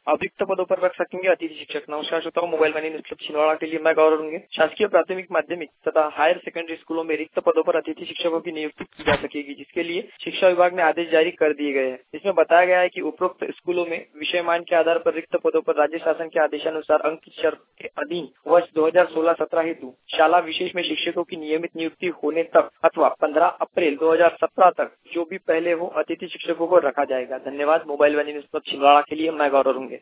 अतिरिक्त पदों पर रख सकेंगे अतिथि शिक्षक। नमस्कार श्रोताओं, mobile money news club Chhindwara के लिए मैं गौरव होंगे। शासकीय प्राथमिक माध्यमिक तथा हायर सेकेंडरी स्कूलों में रिक्त पदों पर अतिथि शिक्षकों की नियुक्ति की जा सकेगी, जिसके लिए शिक्षा विभाग ने आदेश जारी कर दिए गए हैं। इसमें बताया गया है कि उपरोक्त स्कूलों में विषयमान के आधार पर रिक्त पदों पर राज्य शासन के आदेशानुसार अंकित शर्त के अधीन वर्ष 2016-17 हेतु शाला विशेष में शिक्षकों की नियमित नियुक्ति होने तक अथवा 15 अप्रैल 2017 तक जो भी पहले हो अतिथि शिक्षकों को रखा जाएगा। धन्यवाद। Mobile money news club Chhindwara के लिए मैं गौरव होंगे।